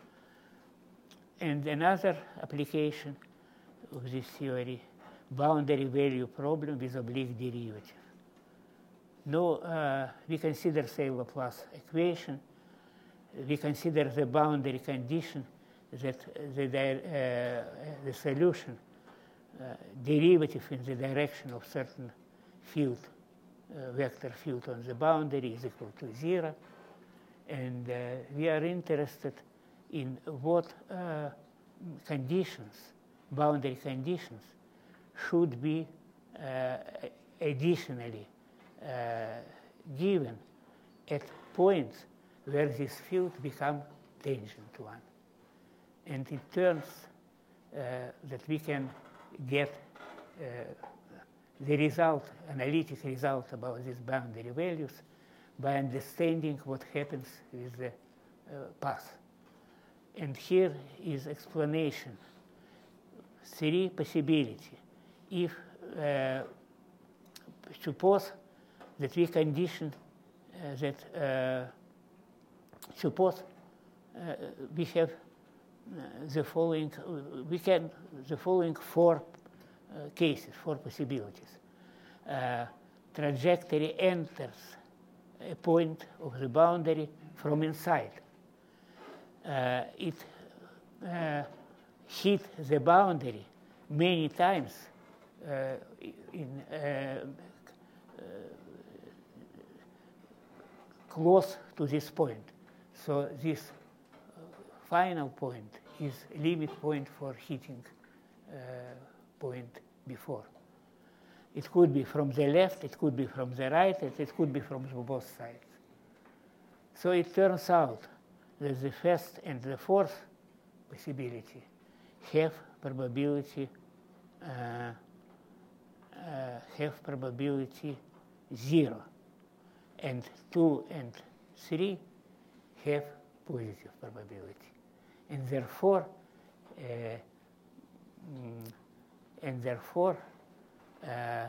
And another application of this theory, boundary value problem with oblique derivative. No, uh, we consider, say, Laplace equation. We consider the boundary condition that the, uh, the solution uh, derivative in the direction of certain field, uh, vector field on the boundary is equal to zero. And uh, we are interested in what uh, conditions, boundary conditions, should be uh, additionally uh, given at points where this field becomes tangent to one. And it turns uh, that we can get uh, the result, analytic result about these boundary values by understanding what happens with the uh, path. And here is explanation. Three possibility. If uh, suppose that we condition uh, that uh, suppose uh, we have uh, the following uh, we can the following four uh, cases, four possibilities. Uh, trajectory enters a point of the boundary from inside. Uh, it uh, hit the boundary many times uh, in uh, uh, close to this point. So this uh, final point is limit point for hitting uh, point before. It could be from the left, it could be from the right, and it could be from both sides. So it turns out that the first and the fourth possibility have probability uh, uh, have probability zero, and two and three have positive probability, and therefore, uh, mm, and therefore, uh, uh,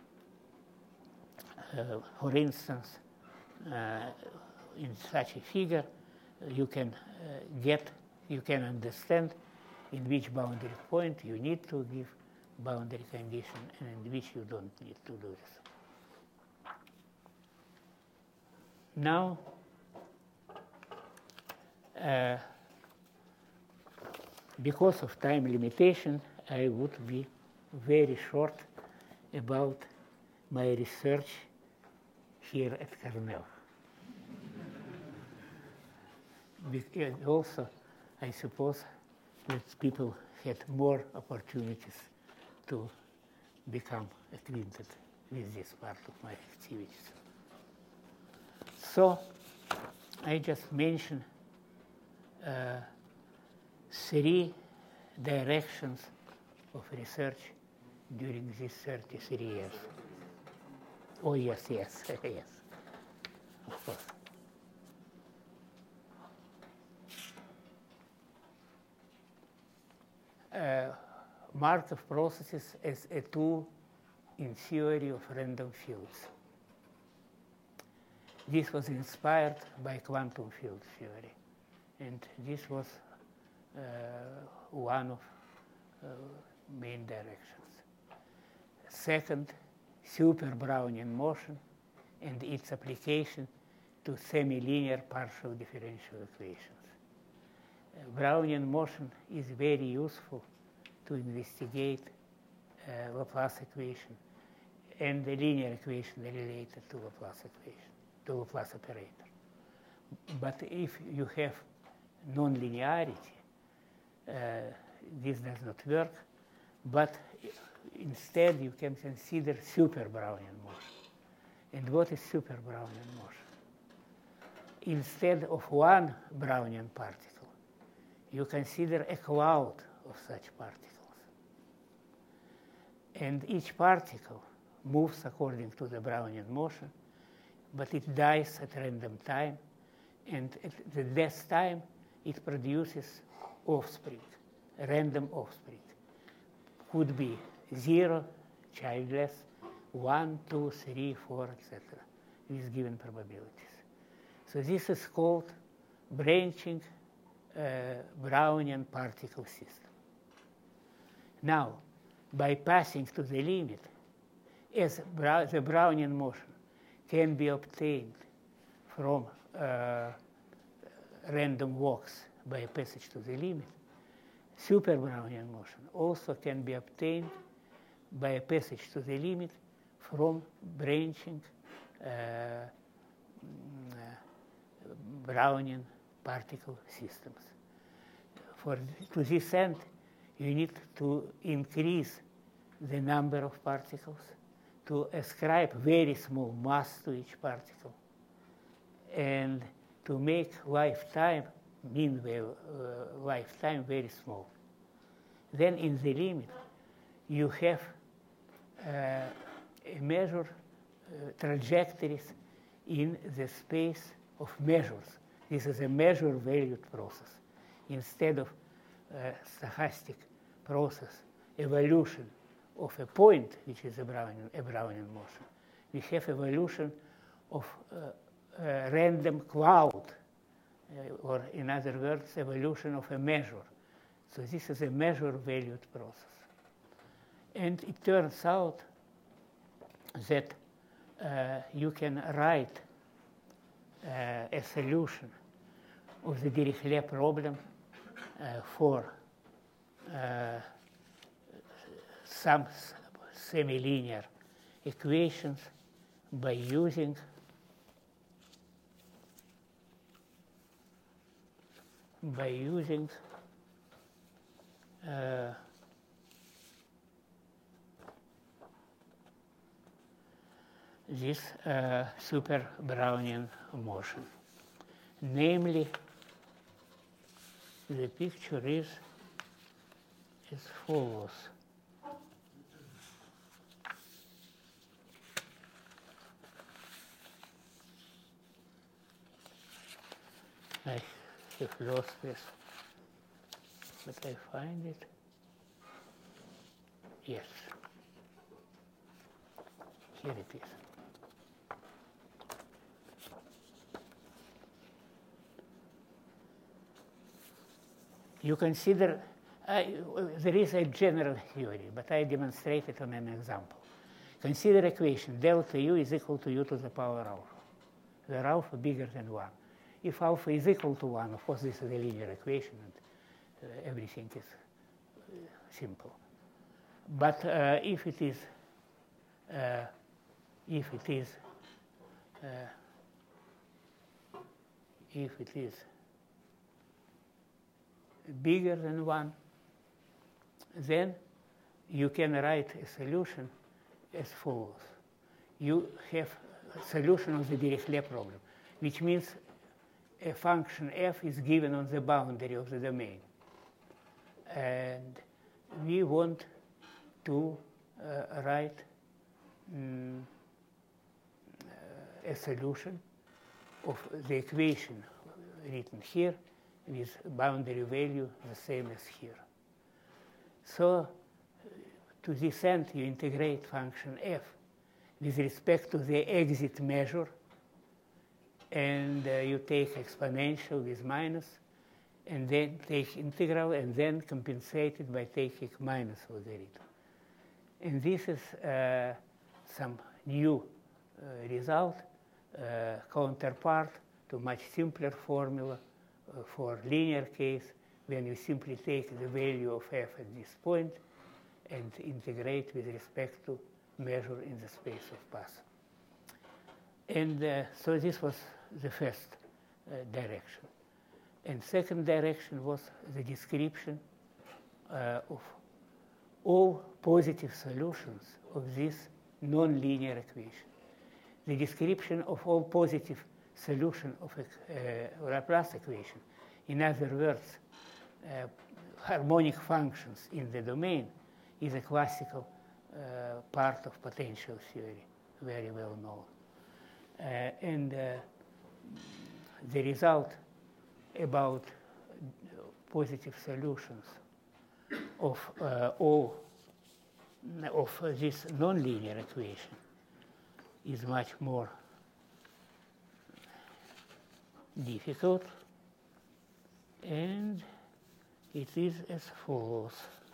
for instance, uh, in such a figure, you can uh, get, you can understand in which boundary point you need to give boundary condition and in which you don't need to do this. Now, uh, because of time limitation, I would be very short about my research here at Cornell. And also, I suppose that people had more opportunities to become acquainted with this part of my activities. So I just mentioned uh, three directions of research during these thirty-three years. Oh, yes, yes, yes, of course. Uh, Markov processes as a tool in theory of random fields. This was inspired by quantum field theory, and this was uh, one of uh, main directions. Second, super Brownian motion and its application to semi-linear partial differential equations. Brownian motion is very useful to investigate uh, Laplace equation and the linear equation related to Laplace equation, to Laplace operator. But if you have non-linearity, uh, this does not work, but instead you can consider super Brownian motion. And what is super Brownian motion? Instead of one Brownian particle, you consider a cloud of such particles. And each particle moves according to the Brownian motion, but it dies at random time, and at the death time, it produces offspring, random offspring. Could be zero, childless, one, two, three, four, et cetera, with given probabilities. So this is called branching uh, Brownian particle system. Now, by passing to the limit, as Brown, the Brownian motion can be obtained from uh, random walks by a passage to the limit, super Brownian motion also can be obtained by a passage to the limit from branching uh, Brownian particle systems. For to this end, you need to increase the number of particles, to ascribe very small mass to each particle, and to make lifetime, mean uh, lifetime very small. Then in the limit, you have uh, a measure uh, trajectories in the space of measures. This is a measure-valued process. Instead of uh, stochastic process, evolution of a point, which is a Brownian, a Brownian motion, we have evolution of uh, a random cloud, uh, or in other words, evolution of a measure. So this is a measure-valued process. And it turns out that uh, you can write uh, a solution of the Dirichlet problem uh, for uh, some semi-linear equations by using by using uh, this uh, super Brownian motion. Namely, the picture is as follows. I have lost this, but I find it. Yes, here it is. You consider, uh, there is a general theory, but I demonstrate it on an example. Consider equation delta U is equal to U to the power alpha, where alpha bigger than one. If alpha is equal to one, of course, this is a linear equation, and uh, everything is uh, simple. But uh, if it is, uh, if it is, uh, if it is bigger than one, then you can write a solution as follows. You have a solution of the Dirichlet problem, which means a function f is given on the boundary of the domain. And we want to uh, write um, uh, a solution of the equation written here with boundary value the same as here. So to this end, you integrate function f with respect to the exit measure, and uh, you take exponential with minus, and then take integral, and then compensate it by taking minus logarithm. And this is uh, some new uh, result, uh, counterpart to much simpler formula uh, for linear case, when you simply take the value of f at this point and integrate with respect to measure in the space of paths. And uh, so this was the first uh, direction. And second direction was the description uh, of all positive solutions of this non-linear equation. The description of all positive solution of a uh, Laplace equation, in other words, uh, harmonic functions in the domain, is a classical uh, part of potential theory, very well known. Uh, and uh, the result about positive solutions of uh, all of this nonlinear equation is much more difficult, and it is as follows.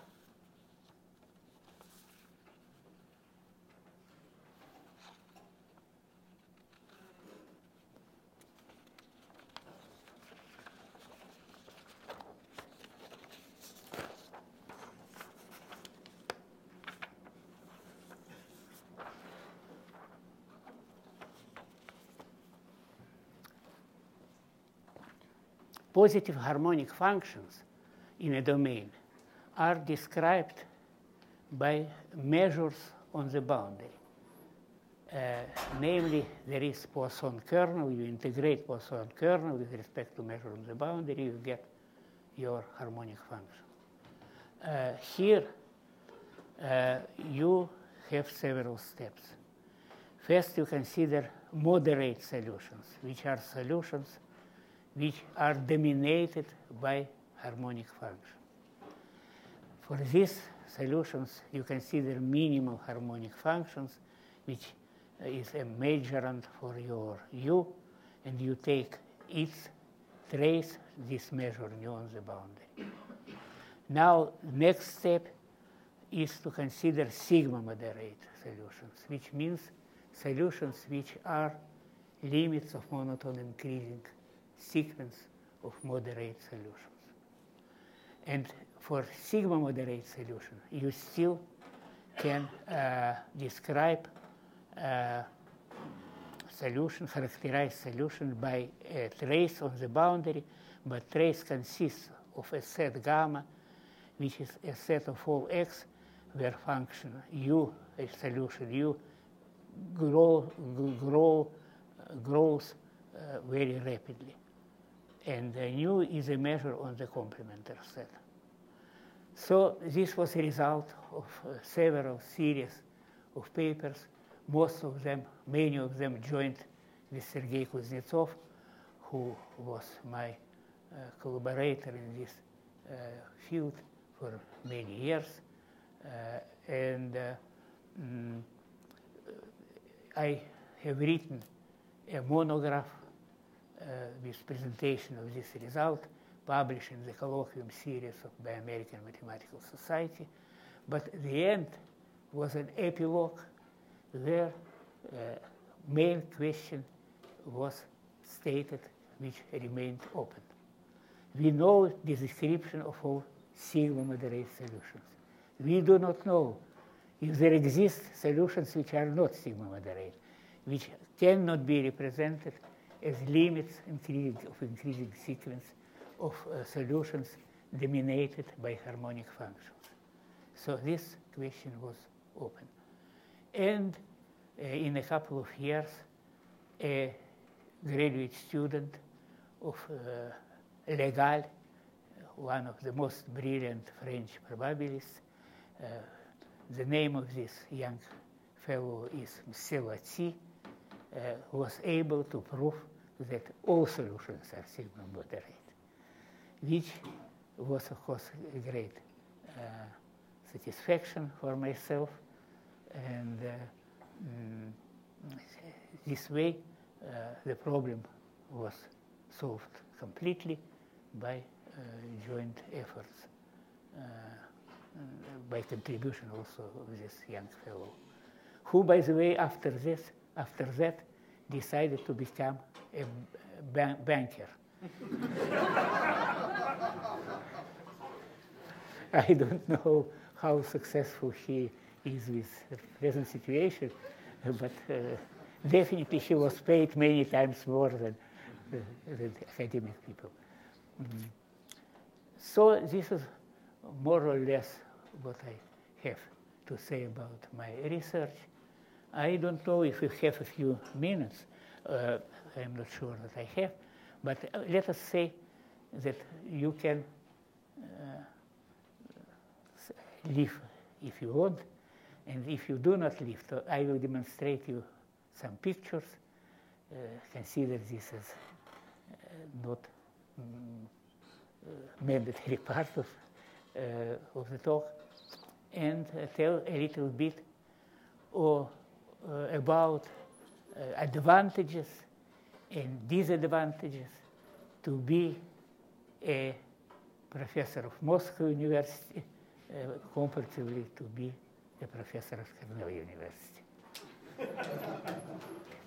Positive harmonic functions in a domain are described by measures on the boundary. Uh, namely, there is Poisson kernel. You integrate Poisson kernel with respect to measure on the boundary, you get your harmonic function. Uh, here, uh, you have several steps. First, you consider moderate solutions, which are solutions which are dominated by harmonic function. For these solutions, you consider minimal harmonic functions, which is a measurand for your U, and you take its trace, this measure nu on the boundary. Now, next step is to consider sigma moderate solutions, which means solutions which are limits of monotone increasing sequence of moderate solutions. And for sigma moderate solution, you still can uh, describe uh, solution, characterize solution by a trace on the boundary, but trace consists of a set gamma, which is a set of all x, where function u, a solution u, grow, grow, uh, grows uh, very rapidly. And uh, nu is a measure on the complementary set. So this was a result of uh, several series of papers. Most of them, many of them joined with Sergei Kuznetsov, who was my uh, collaborator in this uh, field for many years. Uh, and uh, mm, I have written a monograph Uh, with presentation of this result, published in the colloquium series of the American Mathematical Society. But the end was an epilogue where uh, main question was stated, which remained open. We know the description of all sigma moderate solutions. We do not know if there exist solutions which are not sigma moderate, which cannot be represented as limits increasing, of increasing sequence of uh, solutions dominated by harmonic functions. So this question was open. And uh, in a couple of years, a graduate student of uh, Legal, one of the most brilliant French probabilists, uh, the name of this young fellow is Mselaci, uh, was able to prove that all solutions are sigma moderate, which was, of course, a great uh, satisfaction for myself. And uh, mm, this way, uh, the problem was solved completely by uh, joint efforts, uh, by contribution also of this young fellow, who, by the way, after this, after that, decided to become a ban banker. I don't know how successful he is with the present situation, but uh, definitely he was paid many times more than uh, the academic people. Mm. So this is more or less what I have to say about my research. I don't know if we have a few minutes. Uh, I'm not sure that I have, but uh, let us say that you can uh, leave, if you want, And if you do not lift, I will demonstrate you some pictures. Uh, consider this as uh, not mm, uh, mandatory part of, uh, of the talk, and uh, tell a little bit or, uh, about uh, advantages and disadvantages to be a professor of Moscow University uh, comparatively to be a professor of Cornell University.